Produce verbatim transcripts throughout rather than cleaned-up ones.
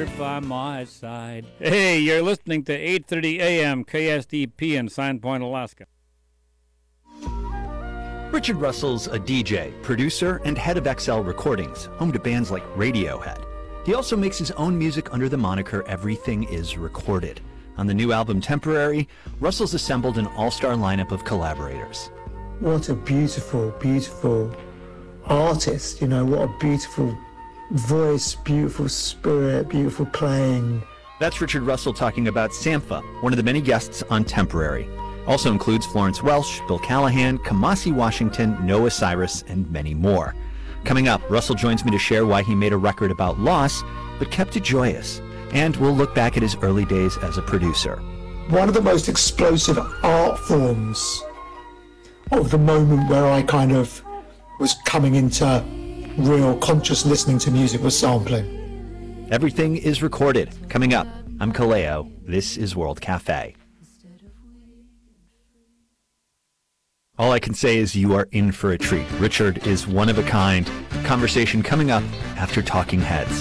by my side. Hey, you're listening to eight thirty A M K S D P in Sign Point, Alaska. Richard Russell's a D J, producer, and head of X L Recordings, home to bands like Radiohead. He also makes his own music under the moniker Everything Is Recorded. On the new album Temporary, Russell's assembled an all-star lineup of collaborators. What a beautiful, beautiful artist, you know, what a beautiful voice, beautiful spirit, beautiful playing. That's Richard Russell talking about Sampha, one of the many guests on Temporary. Also includes Florence Welch, Bill Callahan, Kamasi Washington, Noah Cyrus, and many more. Coming up, Russell joins me to share why he made a record about loss, but kept it joyous. And we'll look back at his early days as a producer. One of the most explosive art forms of the moment where I kind of was coming into real conscious listening to music was sampling. Everything Is Recorded. Coming up, I'm Kaleo. This is World Cafe. All I can say is you are in for a treat. Richard is one of a kind. Conversation coming up after Talking Heads.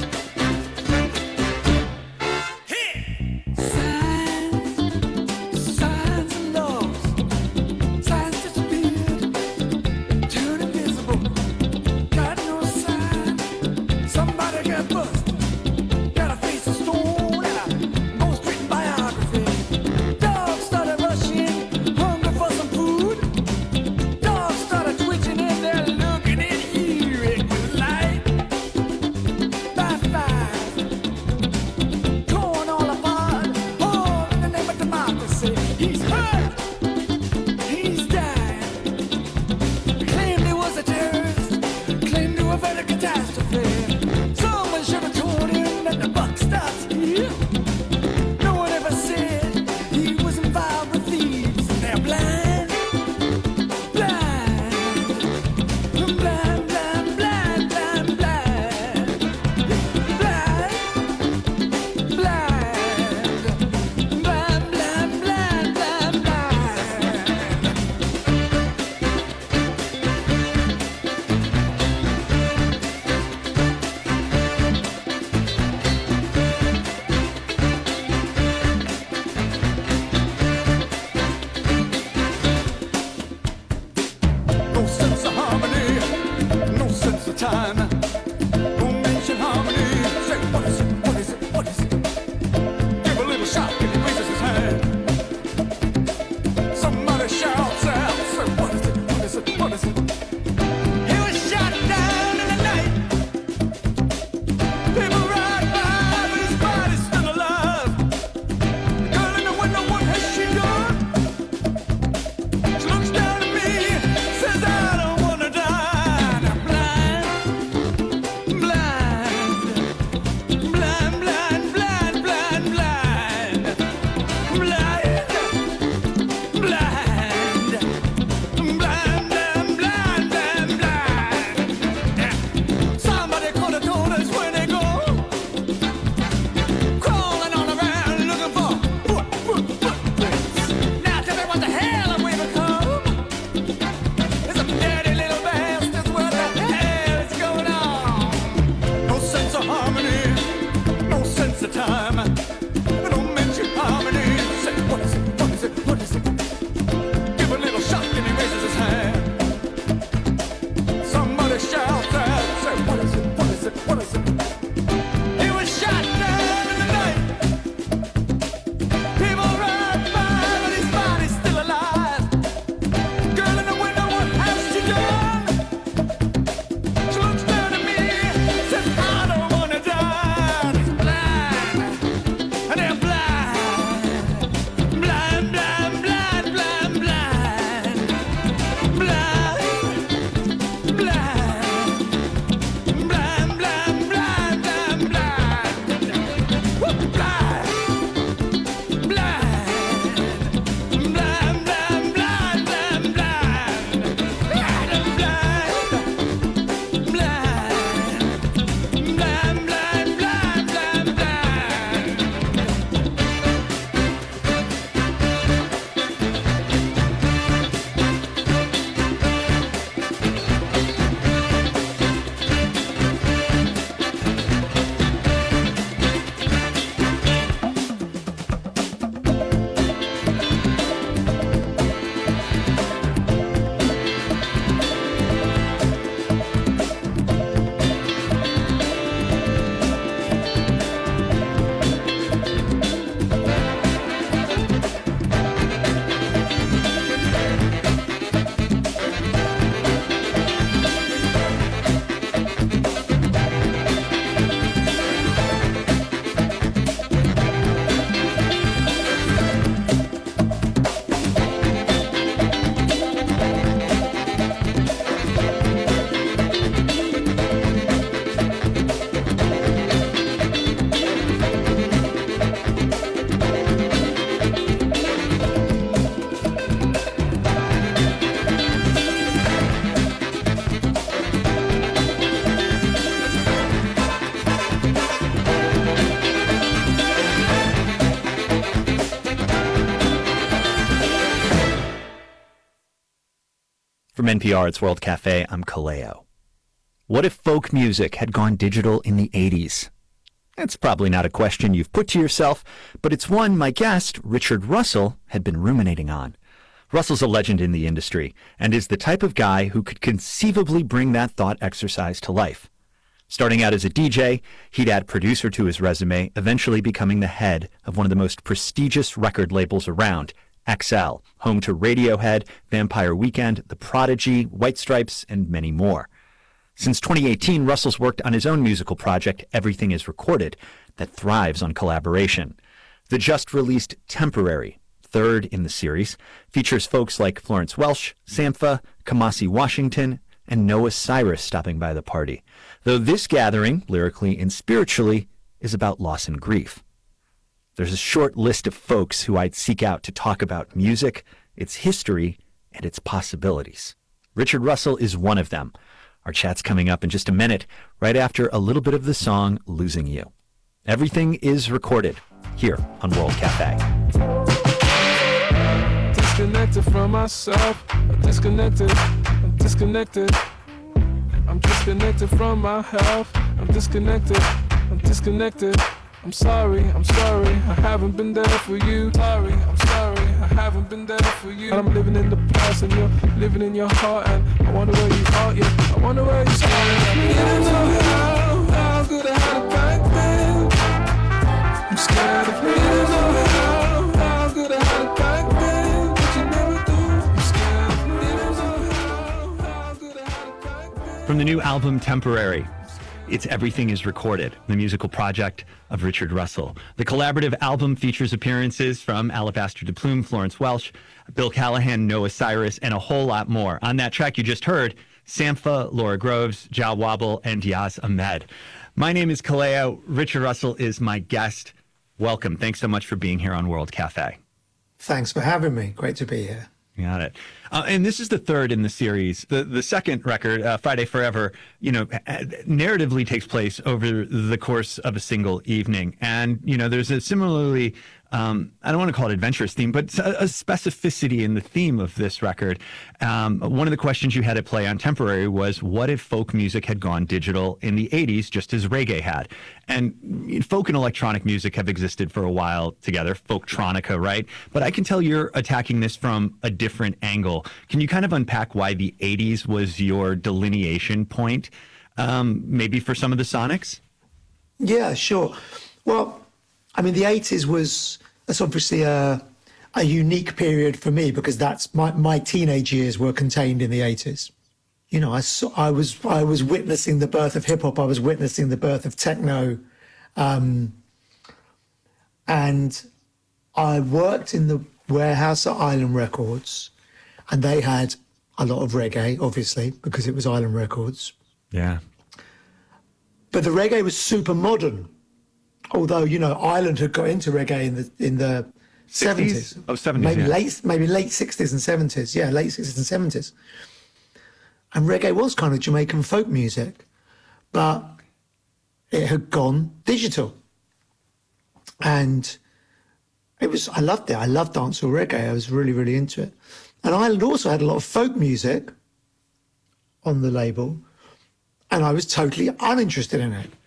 From N P R, it's World Cafe. I'm Kaleo. What if folk music had gone digital in the eighties? That's probably not a question you've put to yourself, but it's one my guest, Richard Russell, had been ruminating on. Russell's a legend in the industry and is the type of guy who could conceivably bring that thought exercise to life. Starting out as a D J, he'd add producer to his resume, eventually becoming the head of one of the most prestigious record labels around, X L, home to Radiohead, Vampire Weekend, The Prodigy, White Stripes, and many more. Since twenty eighteen, Russell's worked on his own musical project, Everything Is Recorded, that thrives on collaboration. The just-released Temporary, third in the series, features folks like Florence Welch, Sampha, Kamasi Washington, and Noah Cyrus stopping by the party. Though this gathering, lyrically and spiritually, is about loss and grief. There's a short list of folks who I'd seek out to talk about music, its history, and its possibilities. Richard Russell is one of them. Our chat's coming up in just a minute, right after a little bit of the song Losing You. Everything Is Recorded, here on World Cafe. Disconnected from myself, I'm disconnected, I'm disconnected. I'm disconnected from my health, I'm disconnected, I'm disconnected. I'm sorry, I'm sorry, I haven't been there for you. Sorry, I'm sorry, I haven't been there for you. I'm living in the past and you're living in your heart, and I wonder where you are, yeah, I wonder where you are. You don't know how, how good I had it back then. I'm scared of you. You don't know how, how good I had it back then, but you never do. I'm scared of you. You don't know how, how good I had it back then. From the new album Temporary, it's Everything Is Recorded, the musical project of Richard Russell. The collaborative album features appearances from Alabaster de Plume, Florence Welch, Bill Callahan, Noah Cyrus, and a whole lot more. On that track you just heard, Sampha, Laura Groves, Jah Wobble, and Diaz Ahmed. My name is Kaleo. Richard Russell is my guest. Welcome. Thanks so much for being here on World Cafe. Thanks for having me. Great to be here. Got it. Uh, and this is the third in the series. The the second record, uh, Friday Forever, you know, narratively takes place over the course of a single evening. And, you know, there's a similarly, um, I don't want to call it adventurous theme, but a, a specificity in the theme of this record. Um, one of the questions you had at play on Temporary was, what if folk music had gone digital in the eighties, just as reggae had? And folk and electronic music have existed for a while together, folktronica, right? But I can tell you're attacking this from a different angle. Can you kind of unpack why the eighties was your delineation point, um, maybe for some of the Sonics? Yeah, sure. Well, I mean, the eighties was, that's obviously a, a unique period for me because that's my, my teenage years were contained in the eighties. You know, I, saw, I was I was witnessing the birth of hip hop. I was witnessing the birth of techno, um, and I worked in the warehouse at Island Records, and they had a lot of reggae, obviously, because it was Island Records. Yeah. But the reggae was super modern, although, you know, Island had got into reggae in the in the seventies. Oh, seventies, maybe yeah. late maybe late sixties and seventies. Yeah, late sixties and seventies. And reggae was kind of Jamaican folk music, but it had gone digital. And it was, I loved it. I loved dancehall reggae. I was really, really into it. And Ireland also had a lot of folk music on the label, and I was totally uninterested in it.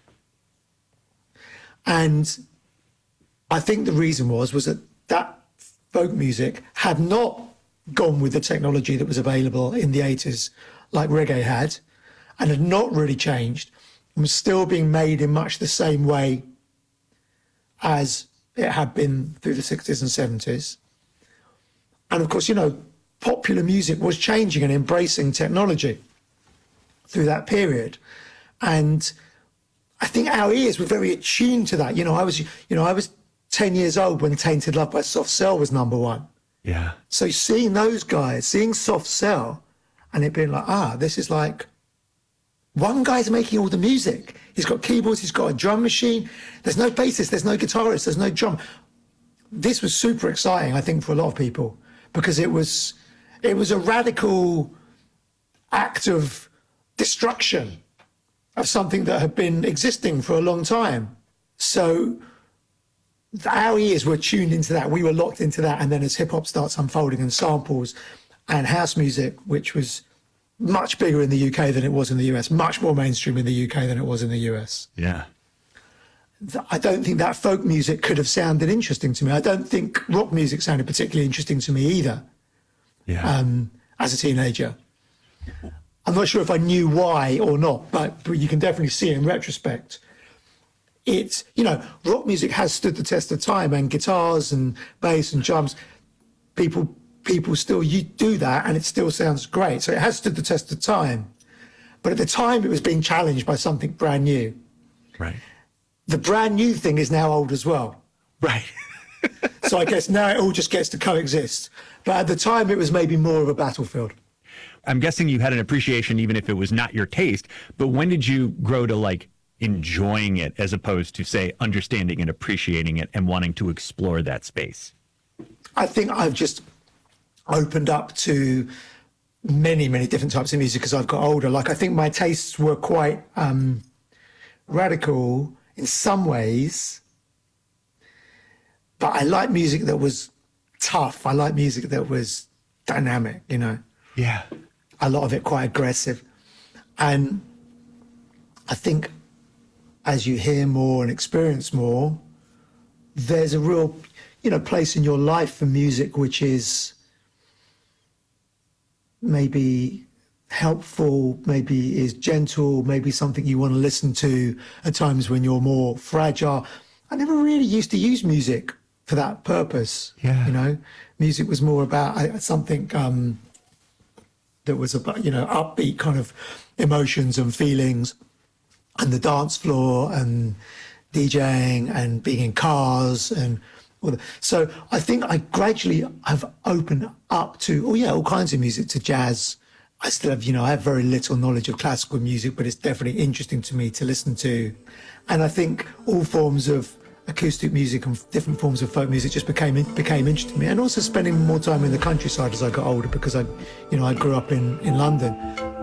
And I think the reason was, was that that folk music had not gone with the technology that was available in the eighties, like reggae had, and had not really changed, and was still being made in much the same way as it had been through the sixties and seventies. And of course, you know, popular music was changing and embracing technology through that period. And I think our ears were very attuned to that. You know, I was, you know, I was ten years old when Tainted Love by Soft Cell was number one. Yeah. So seeing those guys, seeing Soft Cell, and it being like, ah, this is like, one guy's making all the music. He's got keyboards, he's got a drum machine. There's no bassist, there's no guitarist, there's no drum. This was super exciting, I think, for a lot of people, because it was, it was a radical act of destruction of something that had been existing for a long time. So our ears were tuned into that. We were locked into that. And then as hip hop starts unfolding and samples and house music, which was much bigger in the U K than it was in the U S, much more mainstream in the U K than it was in the U S. Yeah. I don't think that folk music could have sounded interesting to me. I don't think rock music sounded particularly interesting to me either. Yeah. Um, as a teenager. I'm not sure if I knew why or not, but, but you can definitely see in retrospect. It's, you know, rock music has stood the test of time, and guitars and bass and drums, people people still you do that and it still sounds great. So it has stood the test of time. But at the time it was being challenged by something brand new. Right. The brand new thing is now old as well. Right. So I guess now it all just gets to coexist. But at the time it was maybe more of a battlefield. I'm guessing you had an appreciation even if it was not your taste, but when did you grow to like enjoying it as opposed to, say, understanding and appreciating it and wanting to explore that space? I think I've just opened up to many, many different types of music as I've got older. Like, I think my tastes were quite um, radical in some ways, but I like music that was tough. I like music that was dynamic, you know. Yeah. A lot of it quite aggressive. And I think as you hear more and experience more, there's a real, you know, place in your life for music which is maybe helpful, maybe is gentle, maybe something you want to listen to at times when you're more fragile. I never really used to use music for that purpose. Yeah. You know, music was more about uh, something um, that was about, you know, upbeat kind of emotions and feelings, and the dance floor and DJing and being in cars and all that. So I think I gradually have opened up to, oh yeah, all kinds of music, to jazz. I still have, you know, I have very little knowledge of classical music, but it's definitely interesting to me to listen to. And I think all forms of acoustic music and different forms of folk music just became became interesting to me. And also spending more time in the countryside as I got older, because I, you know, I grew up in, in London.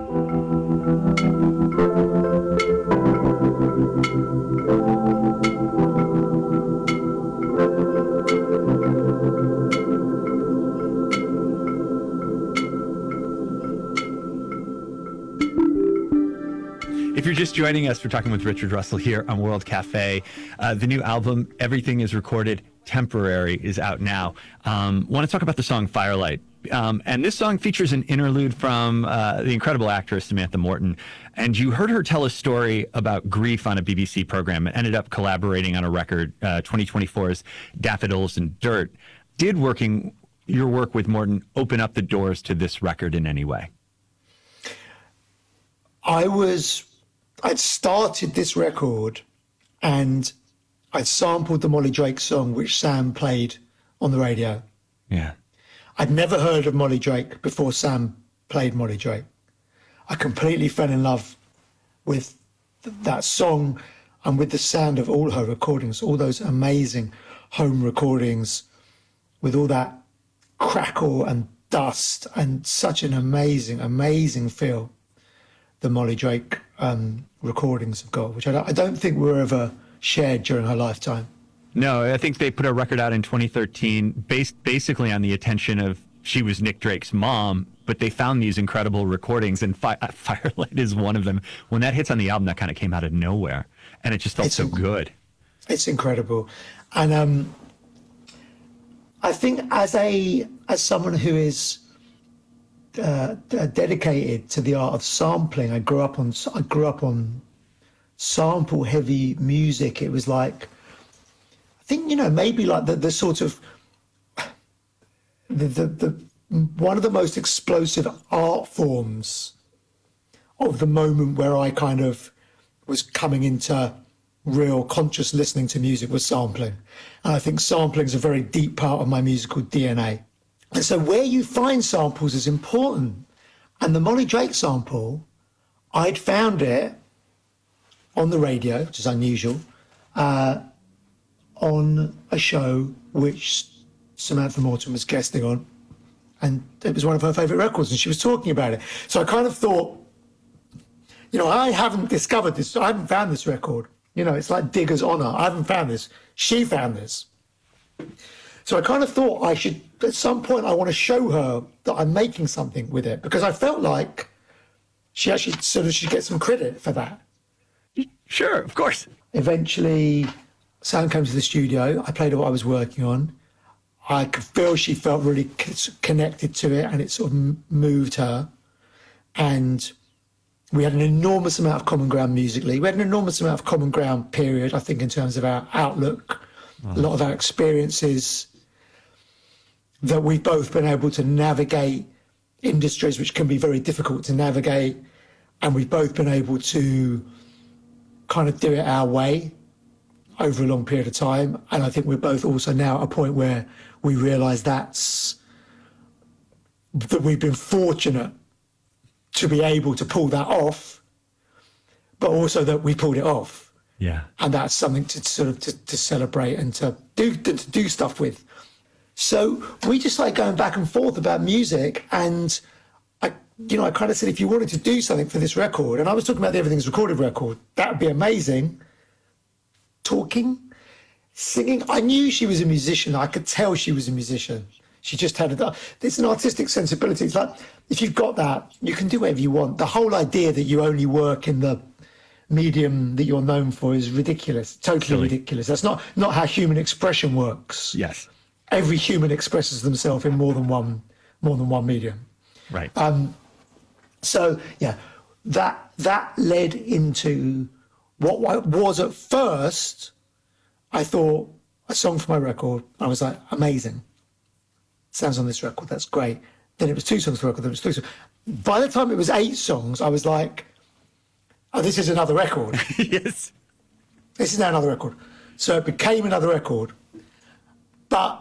If you're just joining us, we're talking with Richard Russell here on World Cafe. Uh, the new album, Everything is Recorded, Temporary, is out now. Um, want to talk about the song Firelight. Um, and this song features an interlude from uh, the incredible actress Samantha Morton. And you heard her tell a story about grief on a B B C program and ended up collaborating on a record, uh, twenty twenty-four's Daffodils and Dirt. Did working your work with Morton open up the doors to this record in any way? I was... I'd started this record and I'd sampled the Molly Drake song, which Sam played on the radio. Yeah. I'd never heard of Molly Drake before Sam played Molly Drake. I completely fell in love with th- that song and with the sound of all her recordings, all those amazing home recordings with all that crackle and dust and such an amazing, amazing feel the Molly Drake um, recordings have got, which I don't, I don't think were ever shared during her lifetime. No, I think they put a record out in twenty thirteen based basically on the attention of, she was Nick Drake's mom, but they found these incredible recordings, and Fi- Firelight is one of them. When that hits on the album, that kind of came out of nowhere, and it just felt It's so inc- good. It's incredible. And um, I think as a as someone who is uh, dedicated to the art of sampling, I grew up on I grew up on sample heavy music. It was like, I think, you know, maybe like the, the sort of the, the the one of the most explosive art forms of the moment where I kind of was coming into real conscious listening to music was sampling. And I think sampling is a very deep part of my musical D N A. And so where you find samples is important. And the Molly Drake sample, I'd found it on the radio, which is unusual, uh, on a show which Samantha Morton was guesting on. And it was one of her favourite records, and she was talking about it. So I kind of thought, you know, I haven't discovered this. I haven't found this record. You know, it's like Digger's Honor. I haven't found this. She found this. So I kind of thought I should, at some point, I want to show her that I'm making something with it, because I felt like she actually sort of should get some credit for that. Sure, of course. Eventually, Sam came to the studio. I played her what I was working on. I could feel she felt really c- connected to it, and it sort of m- moved her. And we had an enormous amount of common ground musically. We had an enormous amount of common ground, period, I think, in terms of our outlook, wow. a lot of our experiences, that we've both been able to navigate industries which can be very difficult to navigate, and we've both been able to kind of do it our way over a long period of time. And I think we're both also now at a point where we realise that's that we've been fortunate to be able to pull that off, but also that we pulled it off. Yeah. And that's something to sort of to, to celebrate and to do to, to do stuff with. So we just started going back and forth about music, and I, you know, I kind of said, if you wanted to do something for this record, and I was talking about the Everything's Recorded record, that would be amazing. Talking, singing. I knew she was a musician. I could tell she was a musician. She just had a, it's an artistic sensibility. It's like, if you've got that, you can do whatever you want. The whole idea that you only work in the medium that you're known for is ridiculous, totally really? ridiculous. That's not, not how human expression works. Yes. Every human expresses themselves in more than one, more than one medium. Right. Um, so yeah, that that led into what was at first, I thought, a song for my record. I was like, amazing. Sounds on this record, that's great. Then it was two songs for the record, then it was three songs. By the time it was eight songs, I was like, oh, this is another record. Yes. This is now another record. So it became another record. But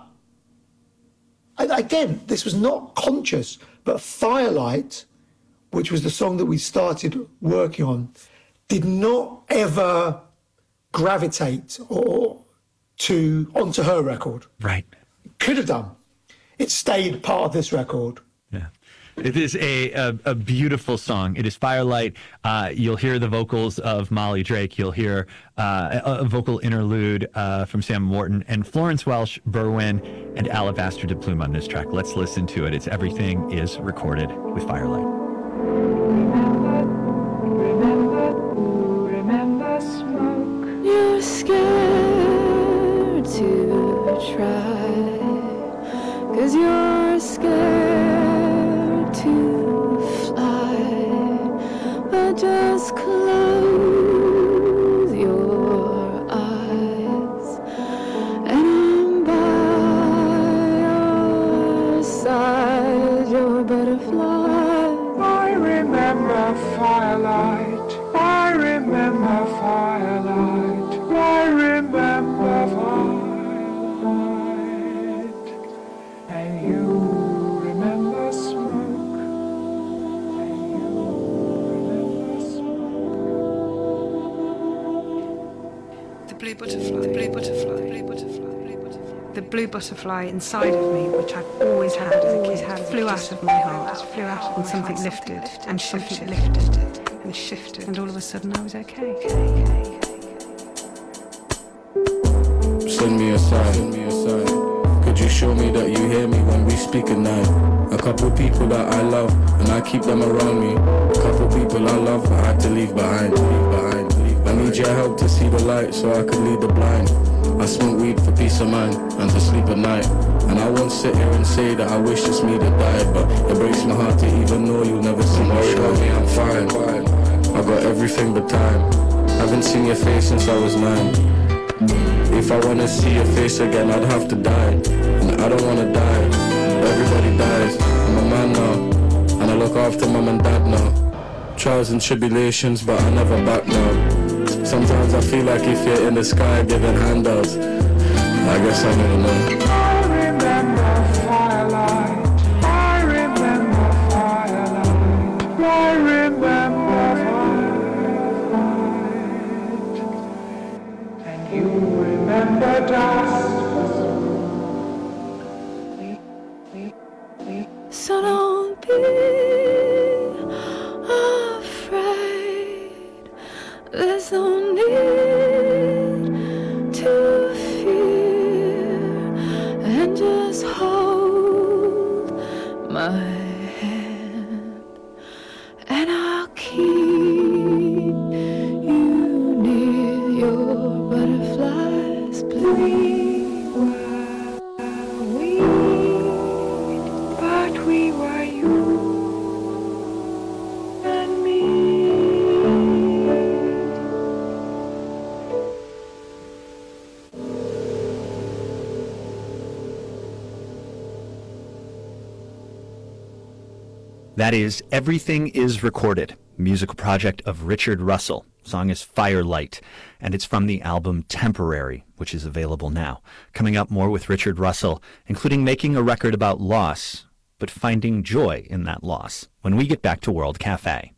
again, this was not conscious, but Firelight, which was the song that we started working on, did not ever gravitate or to onto her record. Right. Could have done. It stayed part of this record. Yeah. It is a, a, a beautiful song. It is Firelight. Uh, you'll hear the vocals of Molly Drake. You'll hear uh, a, a vocal interlude uh, from Sam Morton and Florence Welsh, Berwyn, and Alabaster de Plume on this track. Let's listen to it. It's Everything is Recorded with Firelight. Remember, remember smoke. You're scared to try, 'cause you're scared to fly, but just close your eyes and I'm by your side, your butterfly. I remember firelight, I remember firelight, I remember firelight, and you remember smoke, and you remember smoke. The blue butterfly, the blue butterfly, the blue butterfly, the blue butterfly. The blue butterfly inside of me, which I've always had as a kid, had flew out of my heart, flew out, and something lifted and shifted, lifted and shifted, and all of a sudden I was okay. Send me a sign, send me a sign. Could you show me that you hear me when we speak at night? A couple people that I love, and I keep them around me. A couple people I love, I had to leave behind, leave behind, leave behind. I need your help to see the light so I can lead the blind. I smoke weed for peace of mind and to sleep at night. And I won't sit here and say that I wish it's me that died, but it breaks my heart to even know you'll never see me. Don't worry about me, I'm fine. I got everything but time. Haven't seen your face since I was nine. If I wanna see your face again, I'd have to die. And I don't wanna die. Everybody dies. I'm a man now, and I look after mum and dad now. Trials and tribulations, but I never back down. Sometimes I feel like if you're in the sky giving handouts, I guess I never know. I remember firelight, I remember firelight, I remember firelight, and you remember dust. So don't be afraid, there's no need to fear, and just hold my hand, and I'll keep we were we, but we were you and me. That is Everything Is Recorded, musical project of Richard Russell. Song is Firelight, and it's from the album Temporary, which is available now. Coming up, more with Richard Russell, including making a record about loss, but finding joy in that loss, when we get back to World Cafe.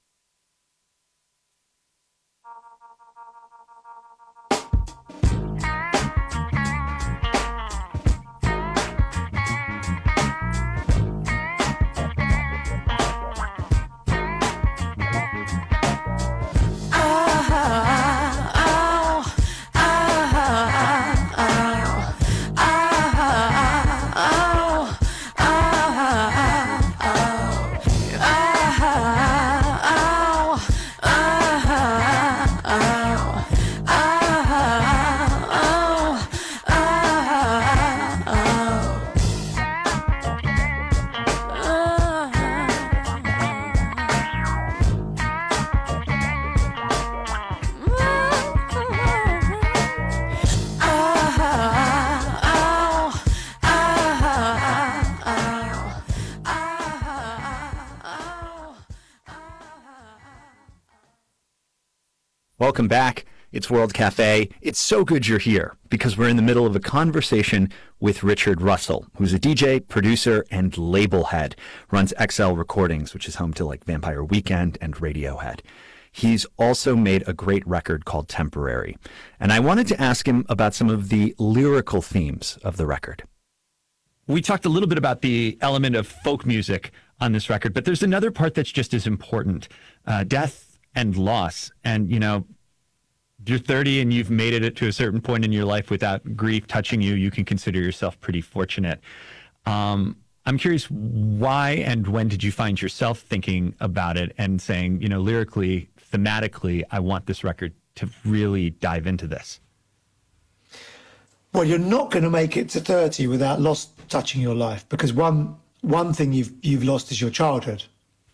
Welcome back. It's World Cafe. It's so good you're here because we're in the middle of a conversation with Richard Russell, who's a D J, producer, and label head. Runs X L Recordings, which is home to like Vampire Weekend and Radiohead. He's also made a great record called Temporary. And I wanted to ask him about some of the lyrical themes of the record. We talked a little bit about the element of folk music on this record, but there's another part that's just as important, uh, death and loss. And, you know, you're thirty and you've made it to a certain point in your life without grief touching you. You can consider yourself pretty fortunate. Um, I'm curious, why and when did you find yourself thinking about it and saying, you know, lyrically, thematically, I want this record to really dive into this? Well, you're not going to make it to thirty without loss touching your life, because one one thing you've you've lost is your childhood.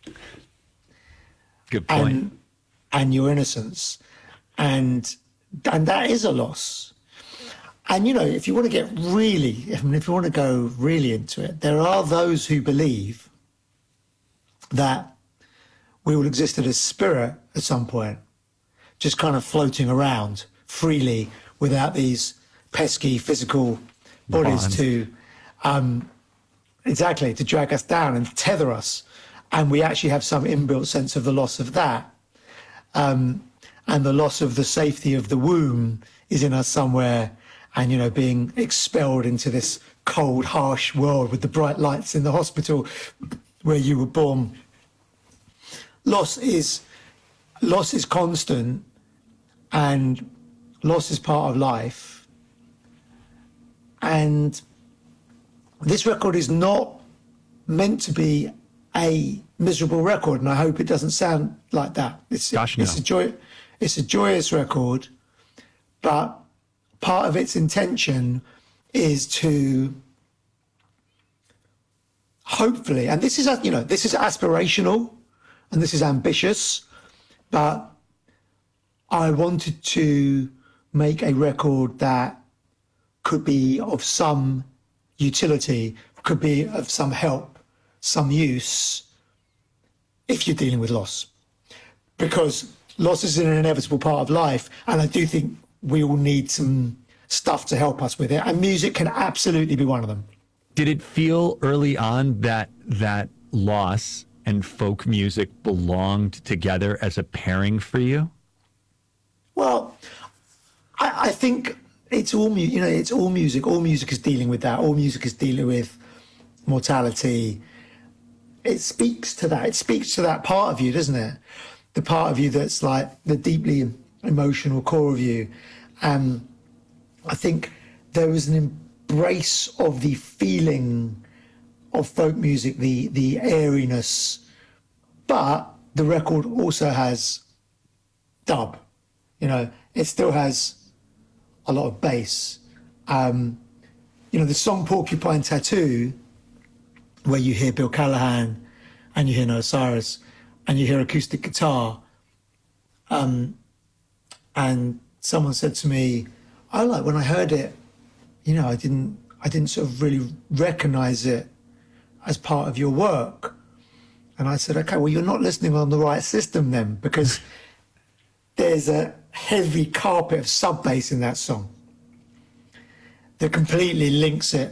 Good point. And, and your innocence. And and that is a loss. And, you know, if you want to get really, I mean, if you want to go really into it, there are those who believe that we will exist as spirit at some point, just kind of floating around freely without these pesky physical bodies Bond. to, um, exactly, to drag us down and tether us. And we actually have some inbuilt sense of the loss of that. Um, and the loss of the safety of the womb is in us somewhere, and, you know, being expelled into this cold, harsh world with the bright lights in the hospital where you were born. Loss is, loss is constant, and loss is part of life. And this record is not meant to be a miserable record, and I hope it doesn't sound like that. It's, Gosh, no. it's a joy, it's a joyous record, but part of its intention is to hopefully, and this is, you know, this is aspirational and this is ambitious, but I wanted to make a record that could be of some utility, could be of some help, some use, if you're dealing with loss. Because loss is an inevitable part of life, and I do think we all need some stuff to help us with it, and music can absolutely be one of them. Did it feel early on that that loss and folk music belonged together as a pairing for you? Well, I, I think it's all mu- you know, it's all music. All music is dealing with that. All music is dealing with mortality. It speaks to that. It speaks to that part of you, doesn't it? The part of you that's like the deeply emotional core of you. And I think there was an embrace of the feeling of folk music, the the airiness, but the record also has dub. You know, it still has a lot of bass, Um, you know, the song Porcupine Tattoo, where you hear Bill Callahan and you hear Noah Cyrus and you hear acoustic guitar. Um, and someone said to me, I like when I heard it, you know, I didn't, I didn't sort of really recognize it as part of your work. And I said, okay, well, you're not listening on the right system then, because there's a heavy carpet of sub bass in that song that completely links it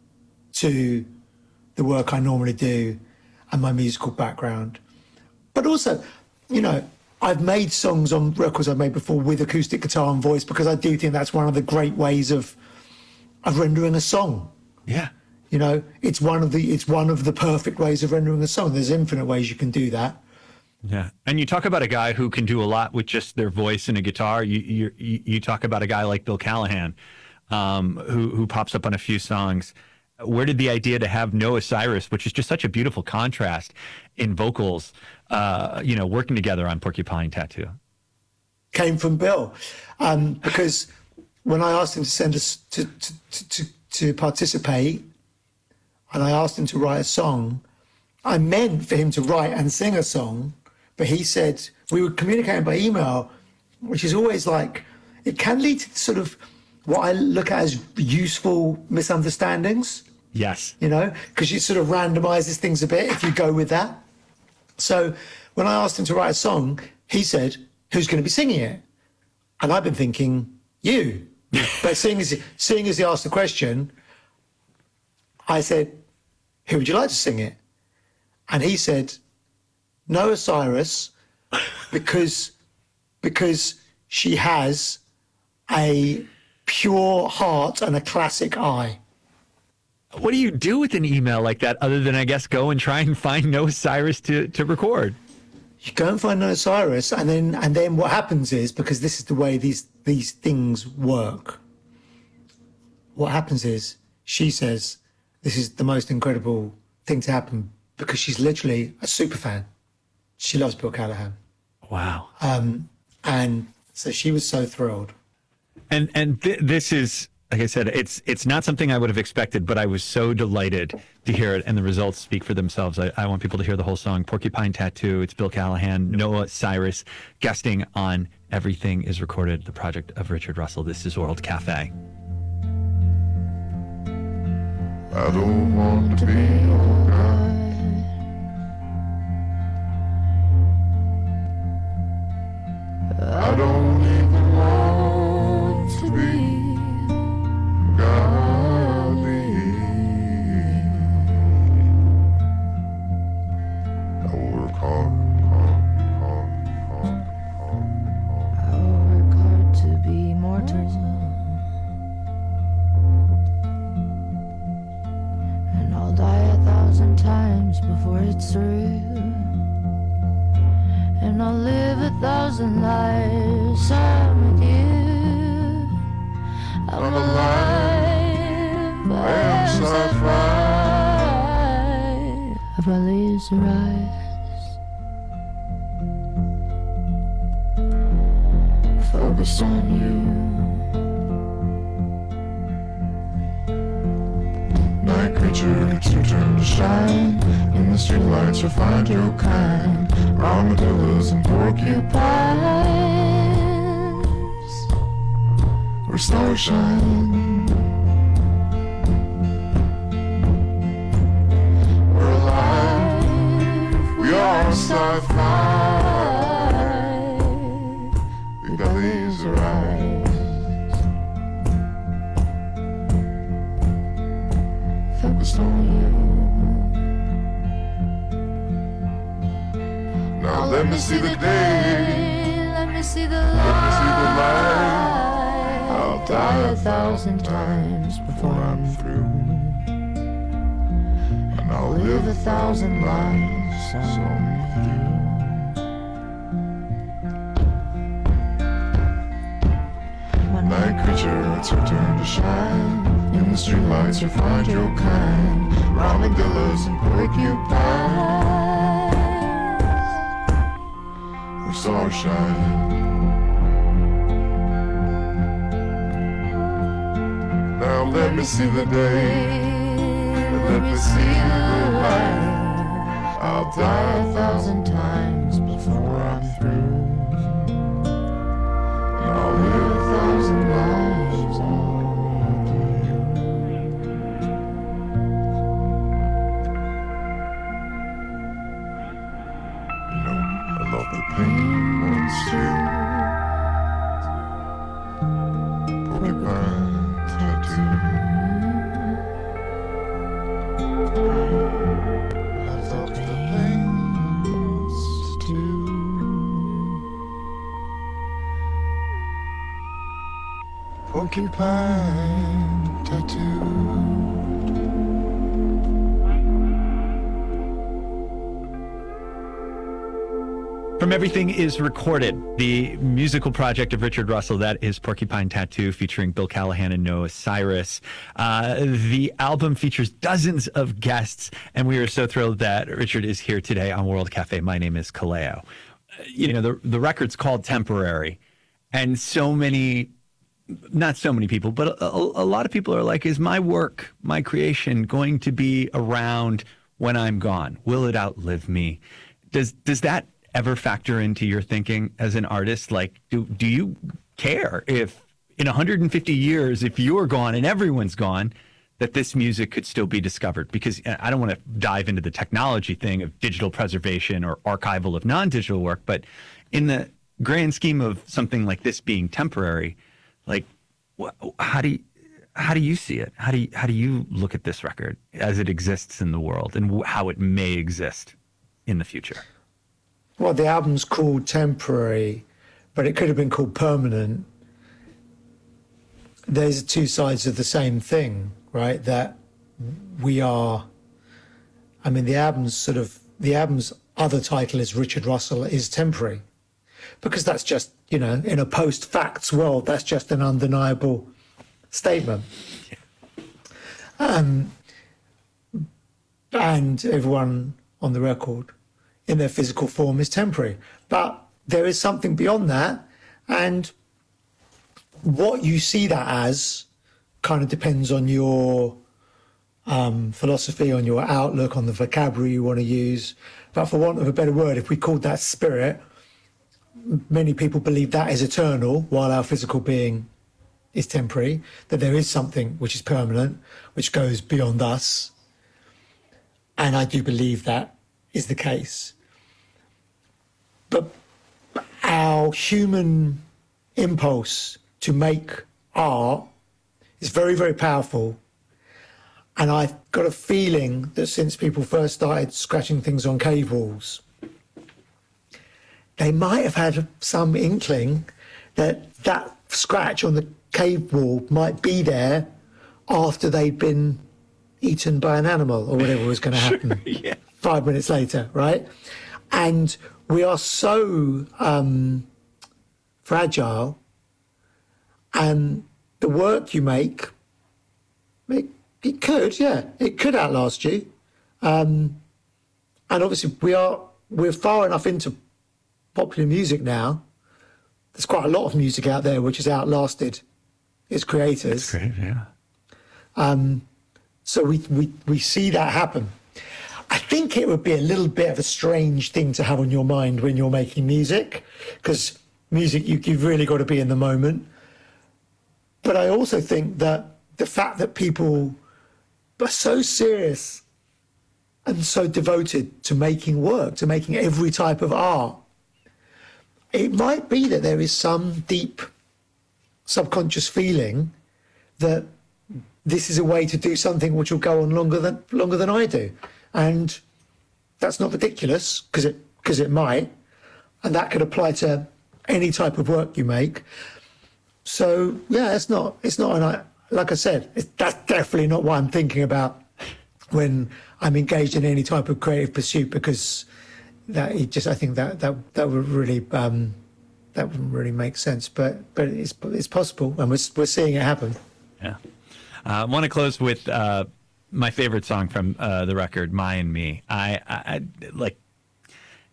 to the work I normally do and my musical background. But also, you know, I've made songs on records I've made before with acoustic guitar and voice because I do think that's one of the great ways of of rendering a song. Yeah. You know, it's one of the it's one of the perfect ways of rendering a song. There's infinite ways you can do that. Yeah. And you talk about a guy who can do a lot with just their voice and a guitar. You you you talk about a guy like Bill Callahan, um, who who pops up on a few songs. Where did the idea to have Noah Cyrus, which is just such a beautiful contrast in vocals, uh, you know, working together on Porcupine Tattoo? Came from Bill, um, because when I asked him to send us to to, to to to participate, and I asked him to write a song, I meant for him to write and sing a song, but he said we were communicating by email, which is always like, it can lead to sort of what I look at as useful misunderstandings. Yes. You know, because it sort of randomizes things a bit if you go with that. So when I asked him to write a song, he said, who's going to be singing it? And I've been thinking, you. But seeing as, seeing as he asked the question, I said, who would you like to sing it? And he said, Noah Cyrus, because because she has a pure heart and a classic eye. What do you do with an email like that other than, I guess, go and try and find Noah Cyrus to, to record? You go and find Noah Cyrus, and then and then what happens is, because this is the way these these things work, what happens is she says, this is the most incredible thing to happen, because she's literally a super fan. She loves Bill Callahan. Wow. Um, and so she was so thrilled. And and th- this is, like I said, it's it's not something I would have expected, but I was so delighted to hear it, and the results speak for themselves. I, I want people to hear the whole song, Porcupine Tattoo. It's Bill Callahan, Noah Cyrus, guesting on Everything is Recorded, the project of Richard Russell. This is World Cafe. I don't want to be your guy. I don't even want to be godly. I work hard, hard, hard, hard, hard, hard. I work hard to be mortal, and I'll die a thousand times before it's through. And I'll live a thousand lives. I'm with you. I'm alive. I am sci-fi. If our leaves rise, focus on you. Night creature, it's your turn to shine. In the streetlights, you'll find your kind. Armadillos and porcupines, where stars shine. We're alive, we are sci-fi. We got these eyes focused on you. Now let me see the day. Let me see the light. Let me see the light. I'll die a thousand times before I'm through. And I'll live a thousand lives on you. Night creature, it's your turn to shine. In the streetlights, you'll find your kind. Armadillos and porcupines, stars shine. Now Now let me see the day. Let me see the light. I'll die a thousand times before I'm through. And I'll live a thousand lives after you. You know, I love the pain ones too. Porcupine tattoo. I love the pain ones too. Porcupine tattoo. From Everything Is Recorded, the musical project of Richard Russell, that is Porcupine Tattoo, featuring Bill Callahan and Noah Cyrus. Uh, the album features dozens of guests, and we are so thrilled that Richard is here today on World Cafe. My name is Kaleo. You know, the, the record's called Temporary, and so many, not so many people, but a, a, a lot of people are like, is my work, my creation, going to be around when I'm gone? Will it outlive me? Does does that ever factor into your thinking as an artist? Like, do do you care if in one hundred fifty years, if you're gone and everyone's gone, that this music could still be discovered? Because I don't want to dive into the technology thing of digital preservation or archival of non-digital work, but in the grand scheme of something like this being temporary, like, wh- how do you, how do you see it? How do you, how do you look at this record as it exists in the world, and wh- how it may exist in the future? Well, the album's called Temporary, but it could have been called Permanent. There's two sides of the same thing, right? That we are, I mean, the album's sort of, the album's other title is Richard Russell is Temporary, because that's just, you know, in a post-facts world, that's just an undeniable statement. Um, and everyone on the record in their physical form is temporary. But there is something beyond that, and what you see that as kind of depends on your um, philosophy, on your outlook, on the vocabulary you want to use. But for want of a better word, if we called that spirit, many people believe that is eternal, while our physical being is temporary, that there is something which is permanent, which goes beyond us. And I do believe that is the case. But our human impulse to make art is very, very powerful. And I've got a feeling that since people first started scratching things on cave walls, they might have had some inkling that that scratch on the cave wall might be there after they'd been eaten by an animal or whatever was going to happen. Sure, yeah. Five minutes later, right? And we are so um, fragile, and the work you make, it, it could, yeah, it could outlast you. Um, and obviously we are, we're far enough into popular music now. There's quite a lot of music out there which has outlasted its creators. That's great, yeah. Um, so we, we, we see that happen. I think it would be a little bit of a strange thing to have on your mind when you're making music, because music, you, you've really got to be in the moment. But I also think that the fact that people are so serious and so devoted to making work, to making every type of art, it might be that there is some deep subconscious feeling that this is a way to do something which will go on longer than longer than I do. And that's not ridiculous, because it because it might, and that could apply to any type of work you make. So yeah, it's not it's not an, like I said, it's, that's definitely not what I'm thinking about when I'm engaged in any type of creative pursuit, because that it just I think that that that would really um, that wouldn't really make sense. But but it's it's possible, and we're we're seeing it happen. Yeah, I uh, want to close with Uh... my favorite song from uh, the record, My and Me. I, I, I like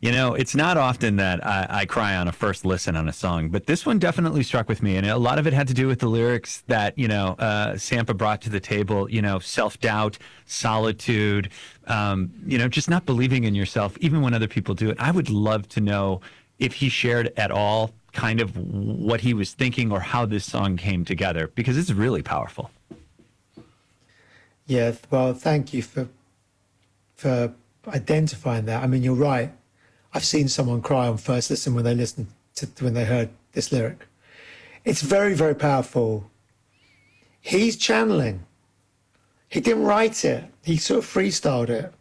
You know, it's not often that I, I cry on a first listen on a song, but this one definitely struck with me. And a lot of it had to do with the lyrics that, you know, uh, Sampha brought to the table, you know, self-doubt, solitude, um, you know, just not believing in yourself, even when other people do it. I would love to know if he shared at all kind of what he was thinking or how this song came together, because it's really powerful. Yeah, well, thank you for for identifying that. I mean, you're right. I've seen someone cry on first listen when they listened to when they heard this lyric. It's very, very powerful. He's channeling. He didn't write it. He sort of freestyled it.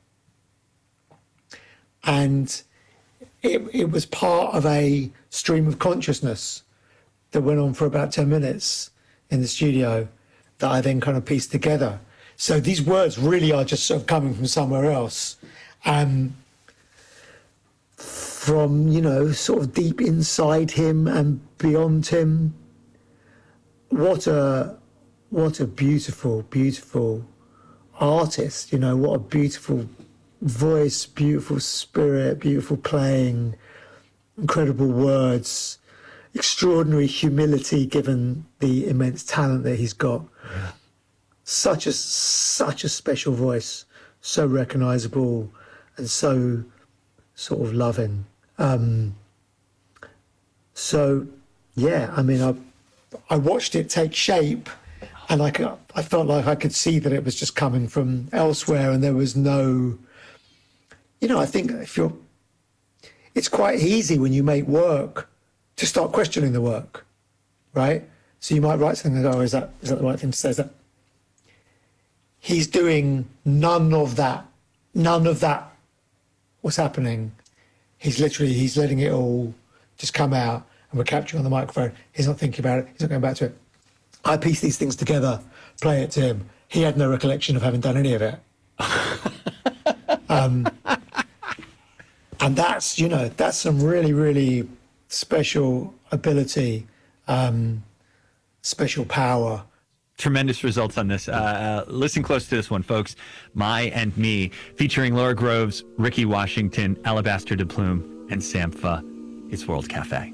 And it, it was part of a stream of consciousness that went on for about ten minutes in the studio that I then kind of pieced together. So these words really are just sort of coming from somewhere else. Um, from, you know, sort of deep inside him and beyond him. What a, what a beautiful, beautiful artist, you know, what a beautiful voice, beautiful spirit, beautiful playing, incredible words, extraordinary humility given the immense talent that he's got. Yeah. Such a, such a special voice, so recognizable and so sort of loving. Um, so, yeah, I mean, I, I watched it take shape and I, could, I felt like I could see that it was just coming from elsewhere and there was no, you know, I think if you're, it's quite easy when you make work to start questioning the work, right? So you might write something and go, oh, is that, is that the right thing to say? Is that? He's doing none of that, none of that was happening. He's literally, he's letting it all just come out and we're capturing on the microphone. He's not thinking about it. He's not going back to it. I piece these things together, play it to him. He had no recollection of having done any of it. um, and that's, you know, that's some really, really special ability, um, special power. Tremendous results on this. Uh, uh, listen close to this one, folks. My and Me, featuring Laura Groves, Ricky Washington, Alabaster de Plume, and Sampha. It's World Cafe.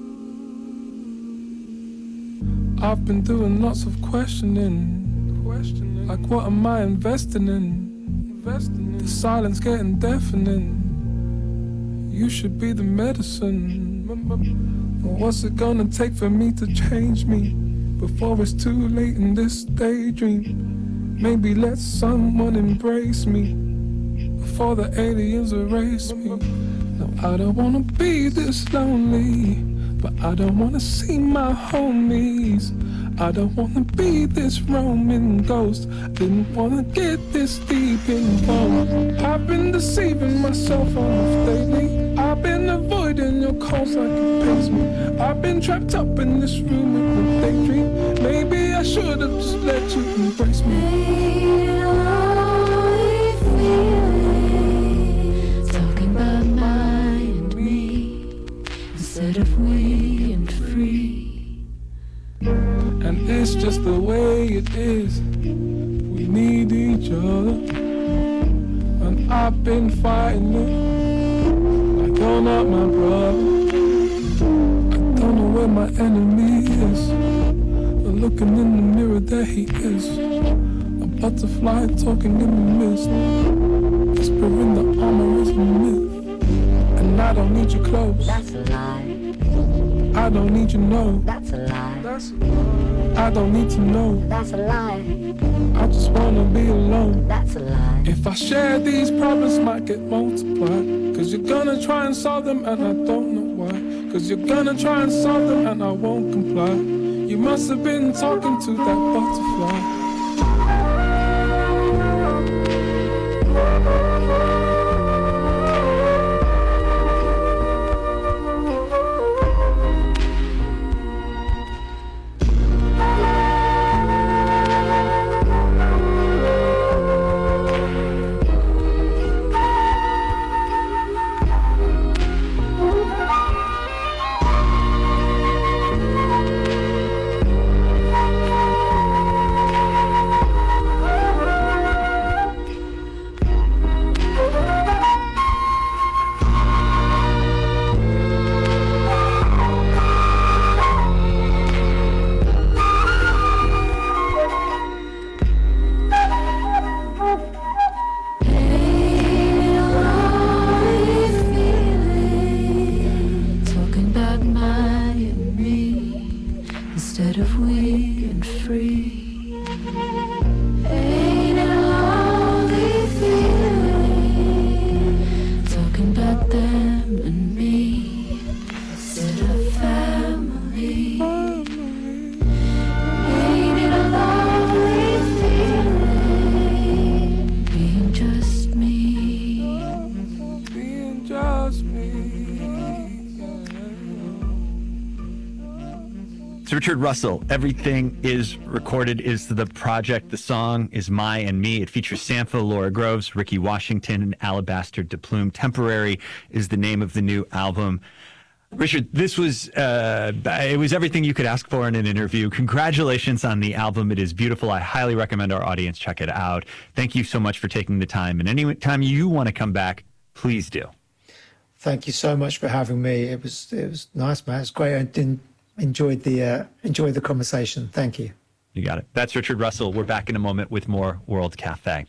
I've been doing lots of questioning, questioning. Like what am I investing in? Investing in. The silence getting deafening. You should be the medicine. What's it gonna take for me to change me? Before it's too late in this daydream, maybe let someone embrace me before the aliens erase me. No, I don't wanna be this lonely, but I don't wanna see my homies. I don't wanna be this roaming ghost. Didn't wanna get this deep involved. I've been deceiving myself almost daily. I've been avoiding your calls like it pays me. I've been trapped up in this room with a daydream. Maybe I should have just let you embrace me. Talking about my and me instead of we and free. And it's just the way it is. We need each other. And I've been fighting it. Like you're not my brother. I don't know where my enemy is. But looking in the mirror, there he is. A butterfly talking in the mist. Whispering the armor is a myth. And I don't need you close. That's a lie. I don't need you know. That's a lie. That's a lie. I don't need to know. That's a lie. I just wanna be alone. That's a lie. If I share these problems, might get multiplied. Cause you're gonna try and solve them and I don't know why. Cause you're gonna try and solve them and I won't comply. You must have been talking to that butterfly. Richard Russell, Everything Is Recorded is the project. The song is My and Me. It features Sampha, Laura Groves, Ricky Washington, and Alabaster de Plume. Temporary is the name of the new album. Richard, this was uh, it was everything you could ask for in an interview. Congratulations on the album. It is beautiful. I highly recommend our audience check it out. Thank you so much for taking the time. And any time you want to come back, please do. Thank you so much for having me. It was it was nice, man. It's great. I did, enjoyed the uh, enjoyed the conversation. Thank you. You got it. That's Richard Russell. We're back in a moment with more World Cafe.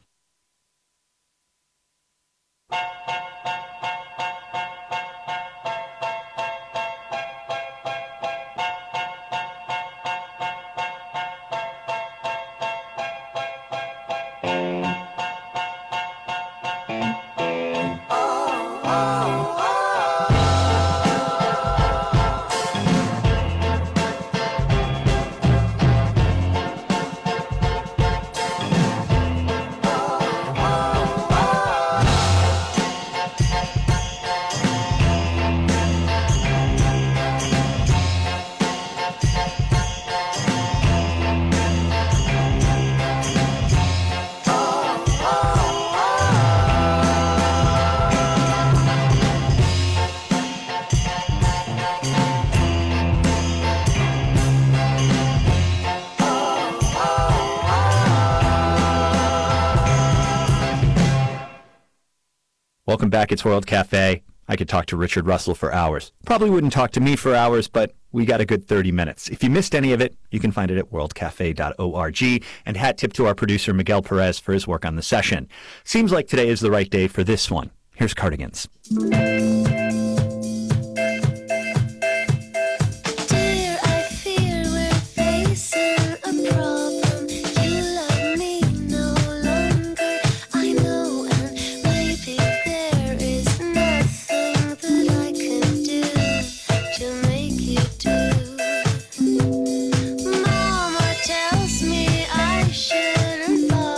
Welcome back. It's World Cafe. I could talk to Richard Russell for hours. Probably wouldn't talk to me for hours, but we got a good thirty minutes. If you missed any of it, you can find it at world cafe dot org. And hat tip to our producer, Miguel Perez, for his work on the session. Seems like today is the right day for this one. Here's Cardigans.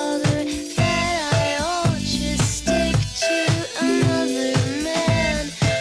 Stick to another man.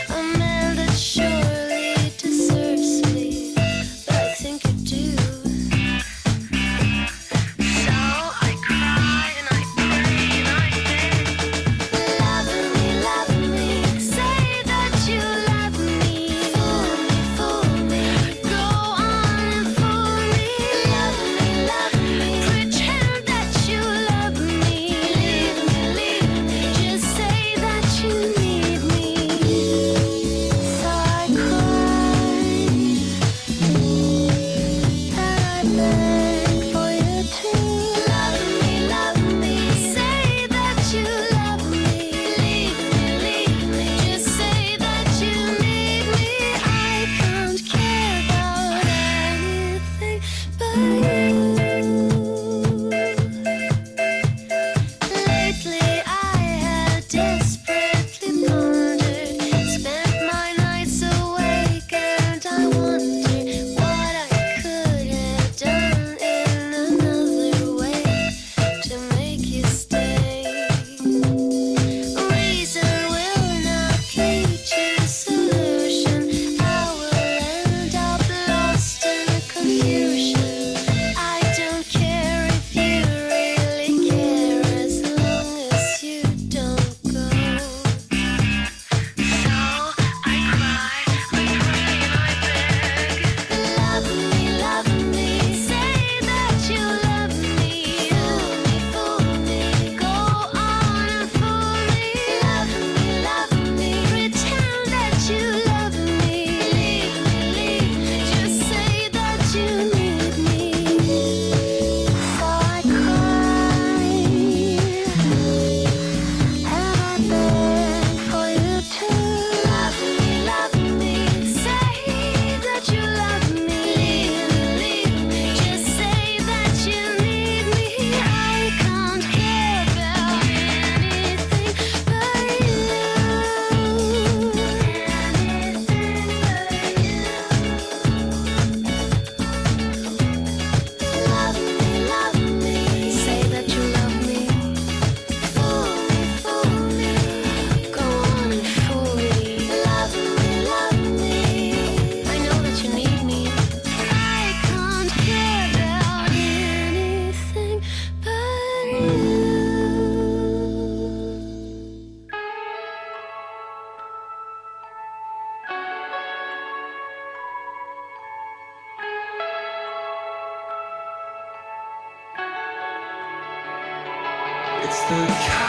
It's the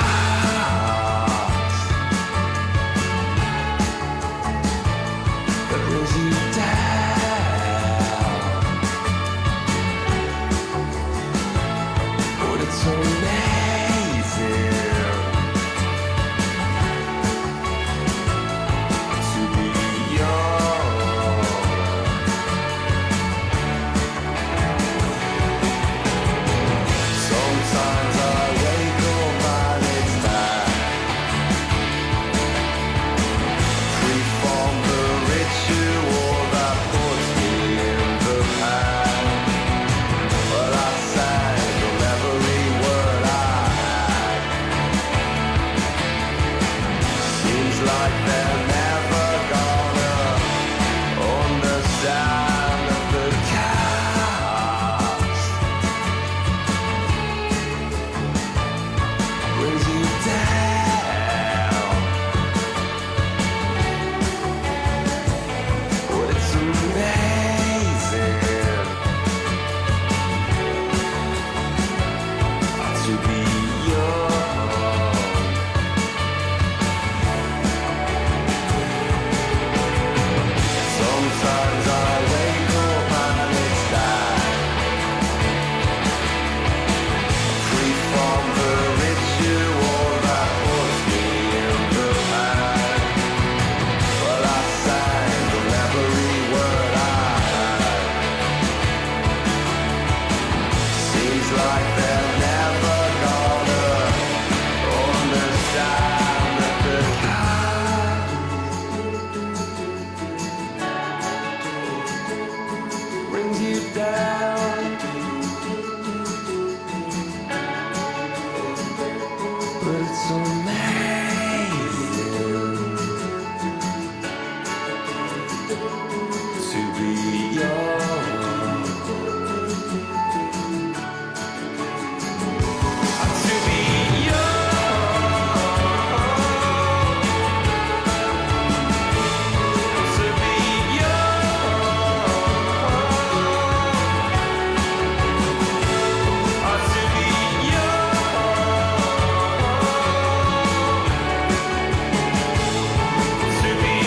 chaos that brings you down. But it's amazing to be young. Sometimes I wake up and it's night. Free from the ritual that puts me in the past. But I sang from every word I had. Seems like they're never gonna understand that the chaos brings you down. But it's amazing to be young. Sometimes I wake up and it's night. Free from the ritual that puts me in the past. But I sang from every word I had. Seems like they're never gonna understand that the chaos brings you down. But it's amazing to be young. To be young. To be young. To be young. To be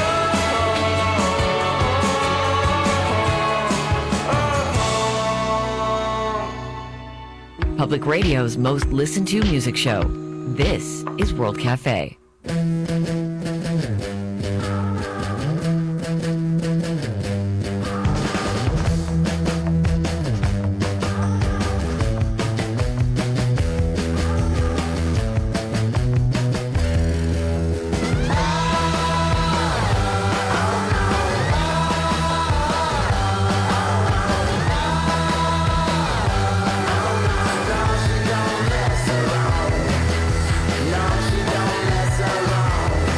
young. Public Radio's most listened to music show. This is World Cafe. No, she don't mess around.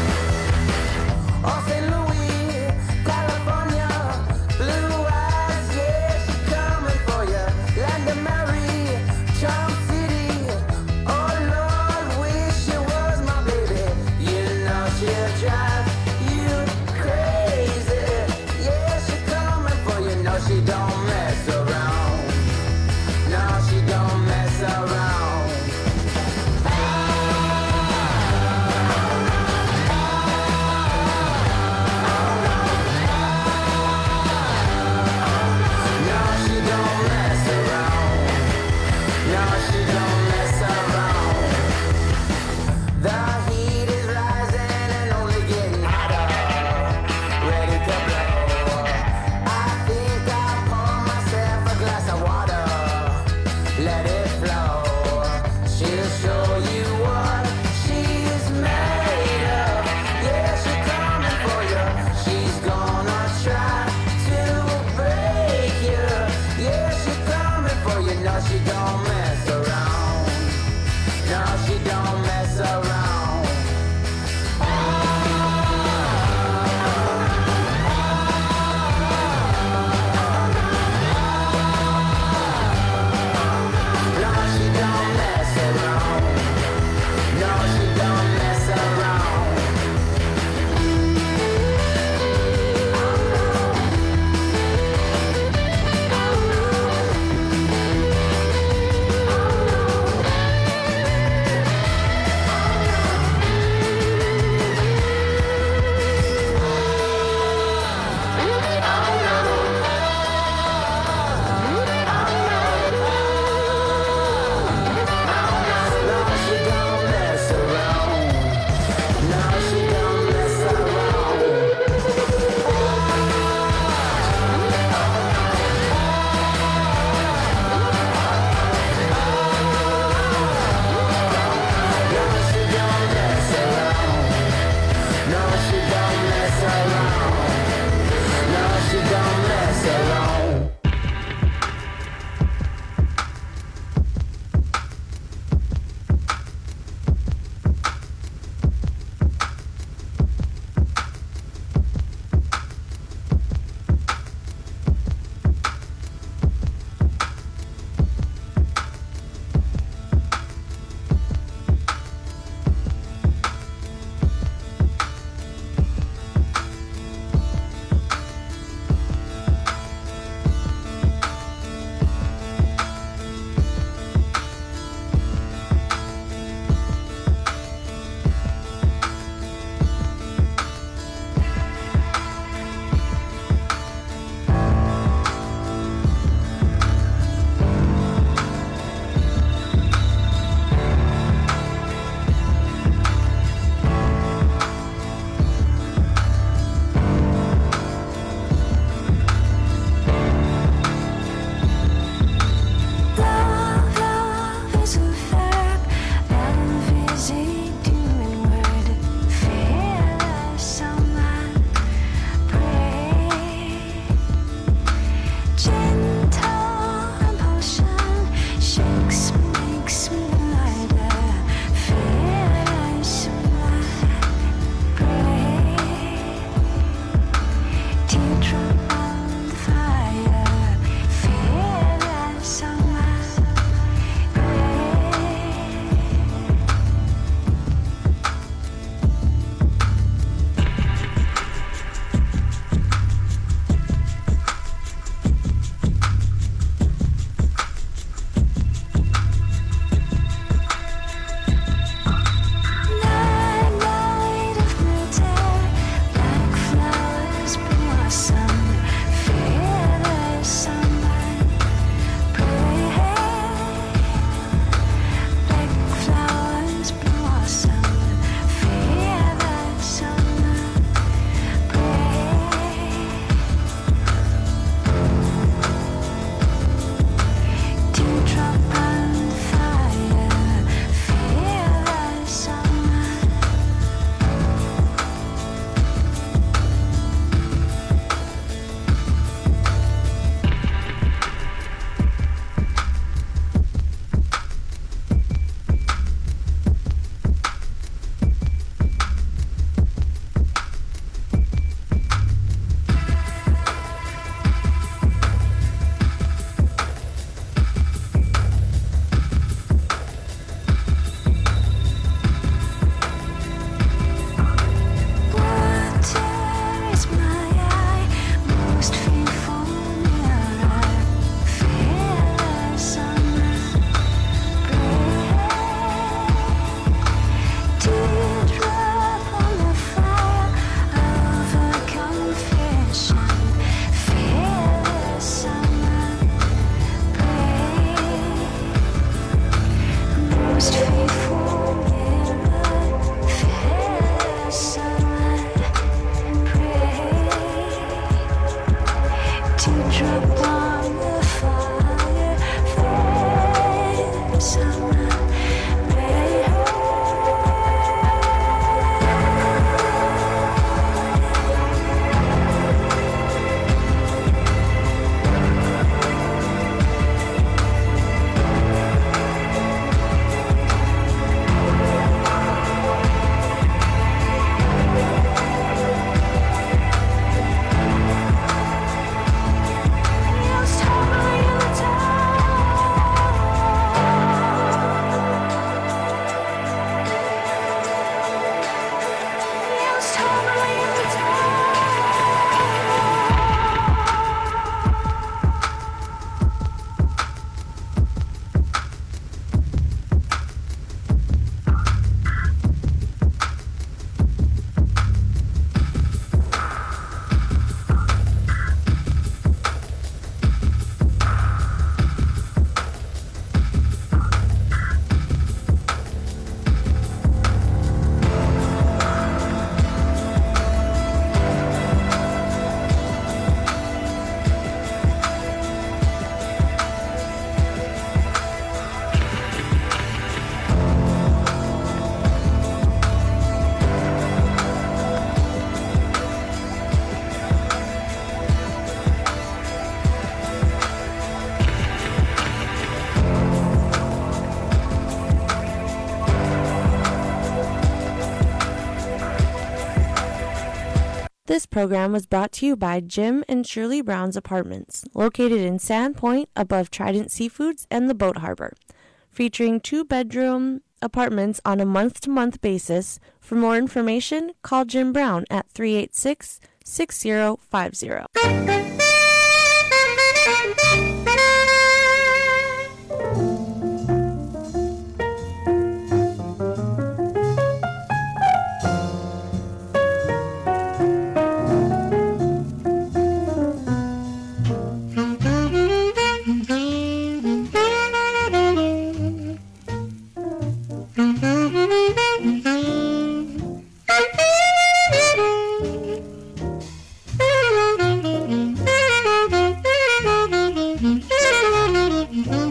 This program was brought to you by Jim and Shirley Brown's Apartments, located in Sand Point above Trident Seafoods and the Boat Harbor, featuring two-bedroom apartments on a month-to-month basis. For more information, call Jim Brown at three eight six, six zero five zero.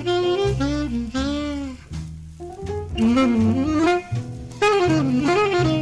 Mm-hmm.